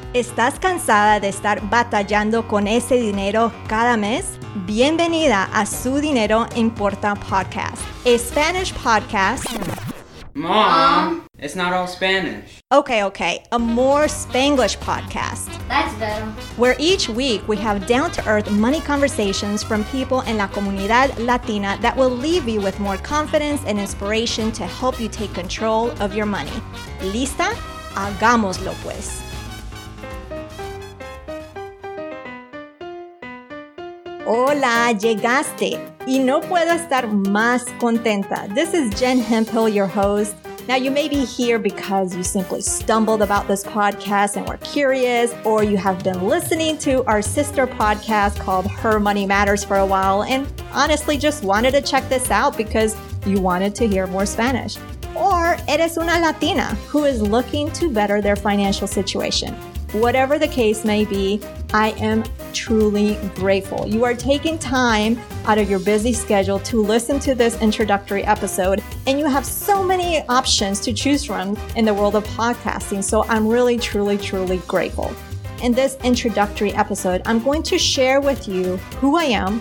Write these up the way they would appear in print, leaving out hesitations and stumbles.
¿Estás cansada de estar batallando con ese dinero cada mes? Bienvenida a Su Dinero Importa podcast, a Spanish podcast. Mom, it's not all Spanish. Okay, a more Spanglish podcast. That's better. Where each week we have down-to-earth money conversations from people in la comunidad latina that will leave you with more confidence and inspiration to help you take control of your money. ¿Lista? Hagámoslo pues. Hola, llegaste. Y no puedo estar más contenta. This is Jen Hemphill, your host. Now, you may be here because you simply stumbled about this podcast and were curious, or you have been listening to our sister podcast called Her Money Matters for a while and honestly just wanted to check this out because you wanted to hear more Spanish. Or eres una Latina who is looking to better their financial situation. Whatever the case may be, I am truly grateful. You are taking time out of your busy schedule to listen to this introductory episode, and you have so many options to choose from in the world of podcasting. So I'm really, truly grateful. In this introductory episode, I'm going to share with you who I am,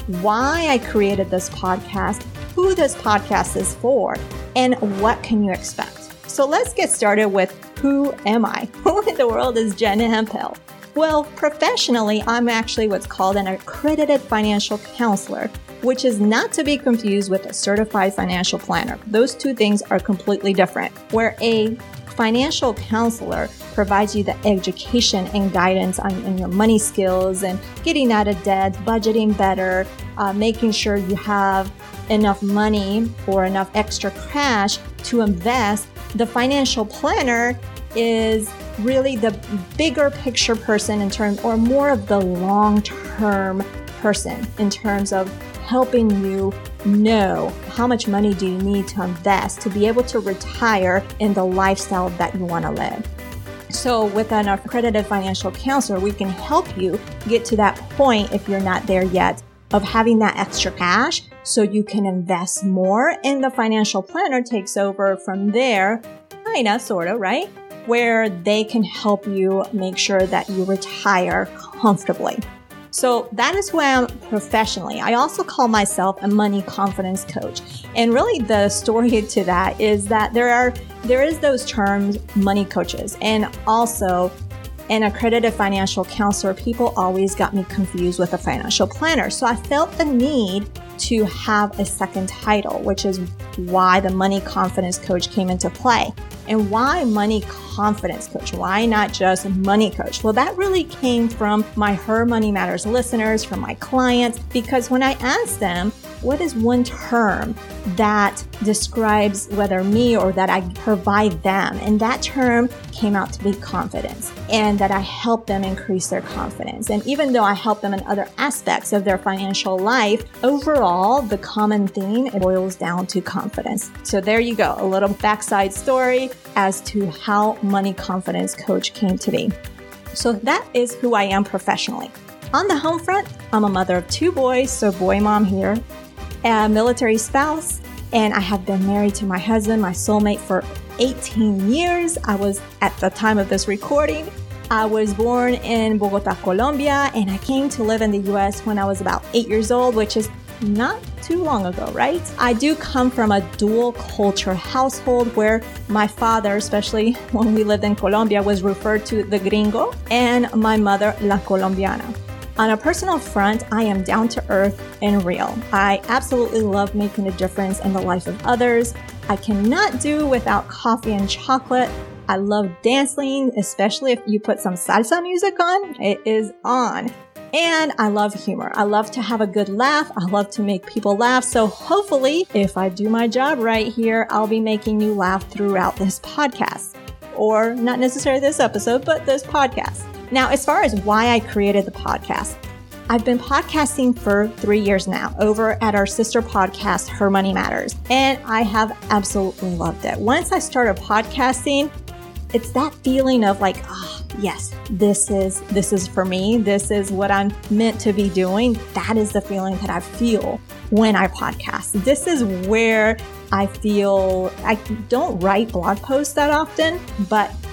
why I created this podcast, who this podcast is for, and what can you expect. So let's get started with who am I? Who in the world is Jen Hemphill? Well, professionally, I'm actually what's called an accredited financial counselor, which is not to be confused with a certified financial planner. Those two things are completely different. Where a financial counselor provides you the education and guidance on your money skills and getting out of debt, budgeting better, making sure you have enough money or enough extra cash to invest. The financial planner is really the bigger picture person in terms, or more of the long-term person in terms of helping you know how much money do you need to invest to be able to retire in the lifestyle that you want to live. So with an accredited financial counselor, we can help you get to that point if you're not there yet of having that extra cash so you can invest more, and the financial planner takes over from there, kinda, sorta, right? Where they can help you make sure that you retire comfortably. So that is who I am professionally. I also call myself a money confidence coach. And really the story to that is that there is those terms, money coaches, and also an accredited financial counselor. People always got me confused with a financial planner. So I felt the need to have a second title, which is why the money confidence coach came into play. And why money confidence coach? Why not just money coach? Well, that really came from my Her Money Matters listeners, from my clients, because when I asked them, what is one term that describes whether me or that I provide them? And that term came out to be confidence, and that I help them increase their confidence. And even though I help them in other aspects of their financial life, overall, the common theme boils down to confidence. So there you go, a little backside story as to how Money Confidence Coach came to be. So that is who I am professionally. On the home front, I'm a mother of 2 boys, so boy mom here, a military spouse, and I have been married to my husband, my soulmate, for 18 years. I was, at the time of this recording, I was born in Bogota, Colombia, and I came to live in the U.S. when I was about 8 years old, which is not too long ago, right? I do come from a dual culture household where my father, especially when we lived in Colombia, was referred to the gringo, and my mother, la colombiana. On a personal front, I am down to earth and real. I absolutely love making a difference in the life of others. I cannot do without coffee and chocolate. I love dancing, especially if you put some salsa music on. It is on. And I love humor. I love to have a good laugh. I love to make people laugh. So hopefully, if I do my job right here, I'll be making you laugh throughout this podcast. Or not necessarily this episode, but this podcast. Now, as far as why I created the podcast, I've been podcasting for 3 years now over at our sister podcast, Her Money Matters, and I have absolutely loved it. Once I started podcasting, it's that feeling of like, yes, this is for me. This is what I'm meant to be doing. That is the feeling that I feel when I podcast. This is where I feel I don't write blog posts that often, but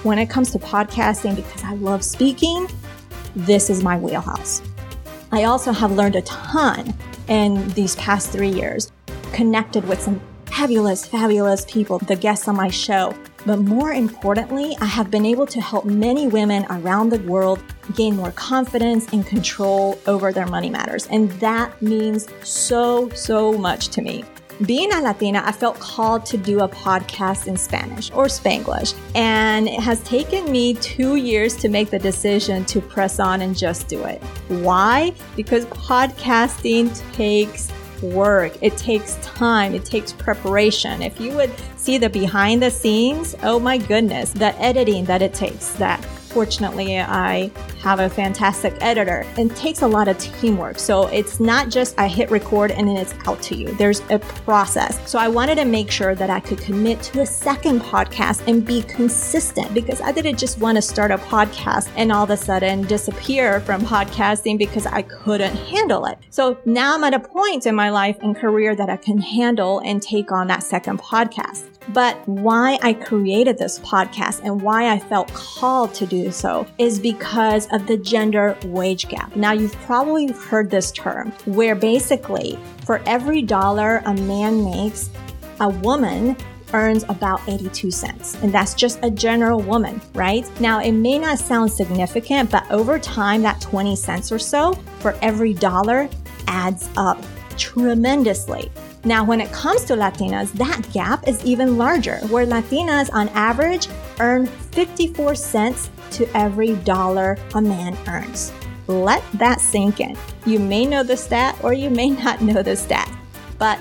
when it comes to podcasting, because I love speaking, this is my wheelhouse. I also have learned a ton in these past 3 years, connected with some fabulous people, the guests on my show. But more importantly, I have been able to help many women around the world gain more confidence and control over their money matters. And that means so much to me. Being a Latina, I felt called to do a podcast in Spanish or Spanglish. And it has taken me 2 years to make the decision to press on and just do it. Why? Because podcasting takes work. It takes time. It takes preparation. If you would see the behind the scenes, oh my goodness, the editing that it takes, that fortunately I have a fantastic editor, and it takes a lot of teamwork. So it's not just I hit record and then it's out to you. There's a process. So I wanted to make sure that I could commit to a second podcast and be consistent, because I didn't just want to start a podcast and all of a sudden disappear from podcasting because I couldn't handle it. So now I'm at a point in my life and career that I can handle and take on that second podcast. But why I created this podcast and why I felt called to do so is because of the gender wage gap. Now, you've probably heard this term, where basically for every dollar a man makes, a woman earns about 82 cents. And that's just a general woman, right? Now, it may not sound significant, but over time, that 20 cents or so for every dollar adds up tremendously. Now, when it comes to Latinas, that gap is even larger, where Latinas on average earn 54 cents to every dollar a man earns. Let that sink in. You may know the stat or you may not know the stat, but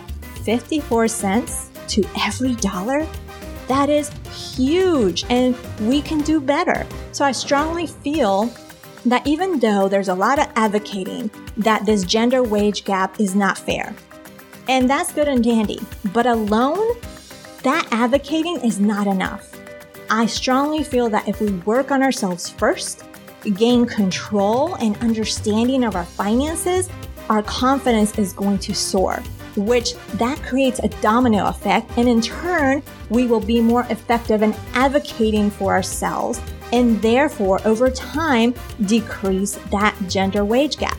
54 cents to every dollar, that is huge, and we can do better. So I strongly feel that even though there's a lot of advocating that this gender wage gap is not fair, and that's good and dandy, but alone, that advocating is not enough. I strongly feel that if we work on ourselves first, gain control and understanding of our finances, our confidence is going to soar, which that creates a domino effect. And in turn, we will be more effective in advocating for ourselves, and therefore, over time, decrease that gender wage gap.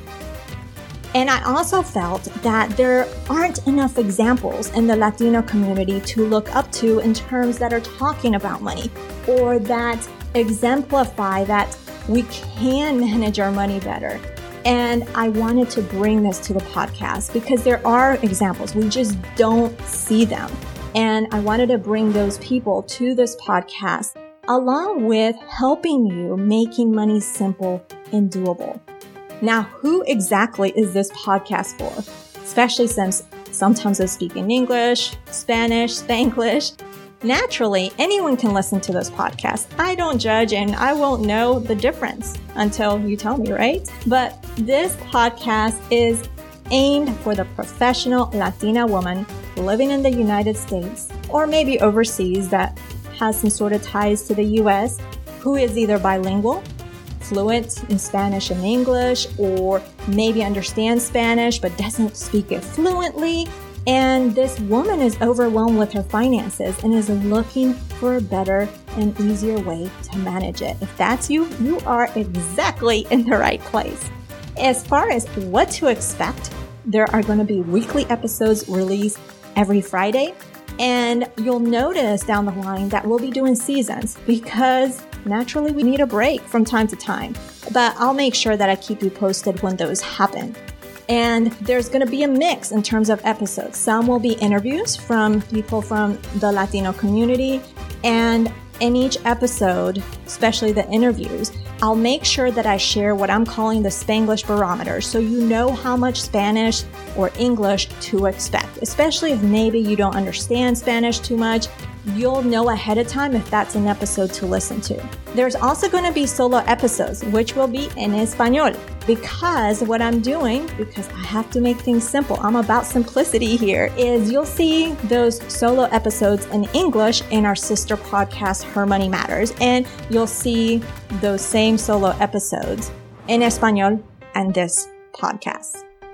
And I also felt that there aren't enough examples in the Latino community to look up to in terms that are talking about money, or that exemplify that we can manage our money better. And I wanted to bring this to the podcast because there are examples. We just don't see them. And I wanted to bring those people to this podcast, along with helping you making money simple and doable. Now, who exactly is this podcast for? Especially since sometimes I speak in English, Spanish, Spanglish. Naturally, anyone can listen to this podcast. I don't judge, and I won't know the difference until you tell me, right? But this podcast is aimed for the professional Latina woman living in the United States, or maybe overseas, that has some sort of ties to the US, who is either bilingual, fluent in Spanish and English, or maybe understands Spanish but doesn't speak it fluently. And this woman is overwhelmed with her finances and is looking for a better and easier way to manage it. If that's you, you are exactly in the right place. As far as what to expect, there are going to be weekly episodes released every Friday. And you'll notice down the line that we'll be doing seasons, because naturally we need a break from time to time. But I'll make sure that I keep you posted when those happen. And there's going to be a mix in terms of episodes. Some will be interviews from people from the Latino community. And in each episode, especially the interviews, I'll make sure that I share what I'm calling the Spanglish barometer, so you know how much Spanish or English to expect. Especially if maybe you don't understand Spanish too much, you'll know ahead of time if that's an episode to listen to. There's also going to be solo episodes, which will be in Espanol, because what I'm doing, because I have to make things simple, I'm about simplicity here, is you'll see those solo episodes in English in our sister podcast, Her Money Matters, and you'll see those same solo episodes in Espanol and this podcast.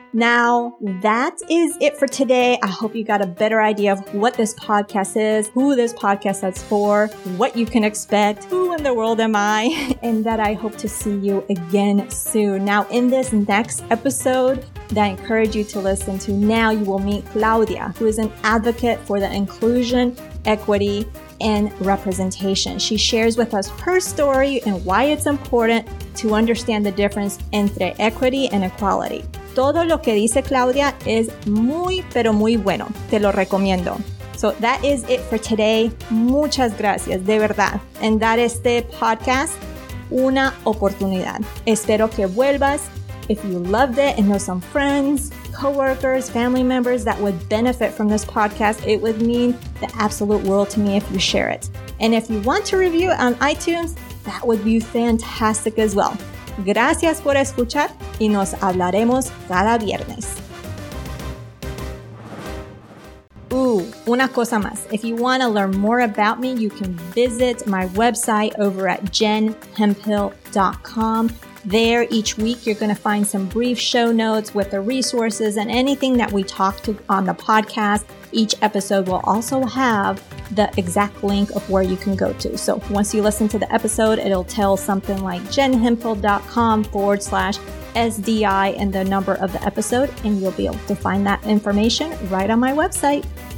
Now, that is it for today. I hope you got a better idea of what this podcast is, who this podcast is for, what you can expect, who in the world am I, and that I hope to see you again soon. Now, in this next episode that I encourage you to listen to now, you will meet Claudia, who is an advocate for the inclusion, equity, and representation. She shares with us her story and why it's important to understand the difference entre equity and equality. Todo lo que dice Claudia es muy, pero muy bueno. Te lo recomiendo. So that is it for today. Muchas gracias, de verdad, en dar este podcast una oportunidad. Espero que vuelvas. If you loved it and know some friends, coworkers, family members that would benefit from this podcast, it would mean the absolute world to me if you share it. And if you want to review it on iTunes, that would be fantastic as well. Gracias por escuchar y nos hablaremos cada viernes. Una cosa más. If you want to learn more about me, you can visit my website over at jenhemphill.com. There, each week, you're going to find some brief show notes with the resources and anything that we talked to on the podcast. Each episode will also have the exact link of where you can go to. So once you listen to the episode, it'll tell something like jenhemphill.com/SDI and the number of the episode, and you'll be able to find that information right on my website.